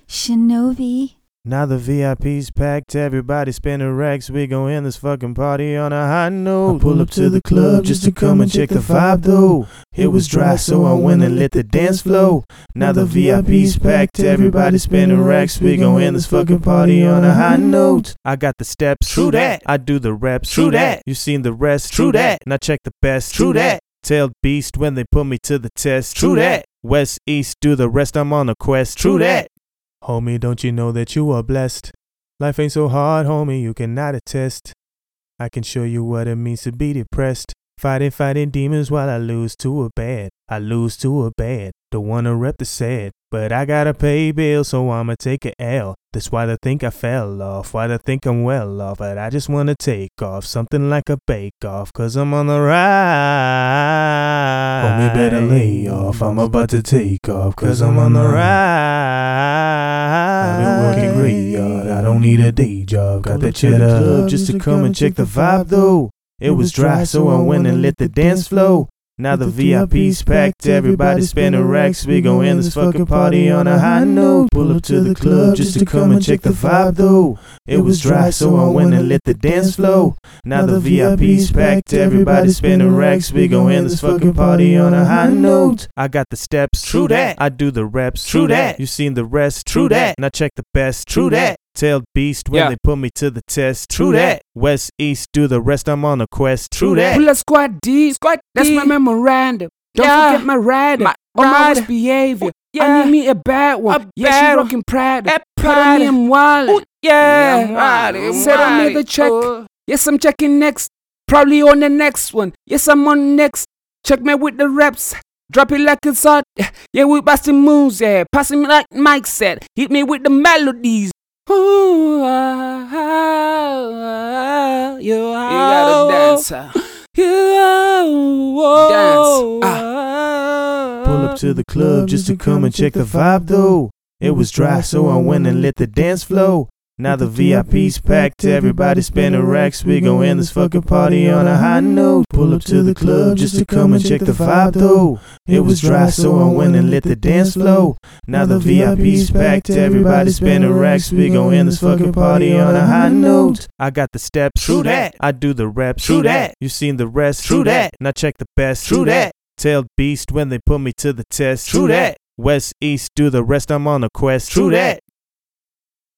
Shinobi. Now the VIP's packed, everybody spinning racks. We gon' end this fucking party on a high note. I pull up to the club just to come and check the vibe though. It was dry, so I went and lit the dance floor. Now the VIP's packed, everybody spinning racks. We gon' end this fucking party on a high note. I got the steps, true that. I do the reps, true that. You seen the rest, true that. Now check the best, true that. Tailed beast when they put me to the test, true that. West, east, do the rest, I'm on a quest, true that. Homie, don't you know that you are blessed? Life ain't so hard, homie, you cannot attest. I can show you what it means to be depressed. Fighting demons while I lose to a bad. Don't wanna rep the sad, but I gotta pay bills, so I'ma take a L. That's why they think I fell off, why they think I'm well off. But I just wanna take off, something like a bake-off, cause I'm on the ride. Homie, better lay off, I'm about to take off, cause I'm on the ride. I've been working graveyard, I don't need a day job. Got that cheddar just to come and check the vibe though. It was dry, so I went and lit the dance floor. Now the VIP's packed, everybody spinning racks. We gon' end this fucking party on a high note. Pull up to the club just to come and check the vibe though. It was dry, so I went and lit the dance floor. Now the VIP's packed, everybody spinning racks. We gon' end this fucking party on a high note. I got the steps, true that. I do the reps, true that. You seen the rest, true that. Now check the best, true that. Tailed beast when they put me to the test, true that. West, east, do the rest, I'm on a quest, true that. Pull a squad D, that's my memorandum. Don't forget my rider, my worst behavior. I need me a bad one. She rockin' Prada, put on me in wallet. Said I made the check. Yes, I'm checking next. Probably on the next one. Yes, I'm on next. Check me with the reps. Drop it like it's hot. Yeah, we bustin' moves, yeah. Passing me like Mike said. Hit me with the melodies. You gotta dance. Pull up to the club just to come and check the vibe though. It was dry, so I went and lit the dance floor. Now the VIP's packed, everybody spinning racks. We gon' end this fucking party on a high note. Pull up to the club just to come and check the vibe though. It was dry, so I went and lit the dance floor. Now the VIP's packed, everybody spinning racks. We gon' end this fucking party on a high note. I got the steps, true that. I do the reps, true that. You seen the rest, true that. Now check the best, true that. Tailed beast when they put me to the test, true that. West, east, do the rest, I'm on a quest, true that.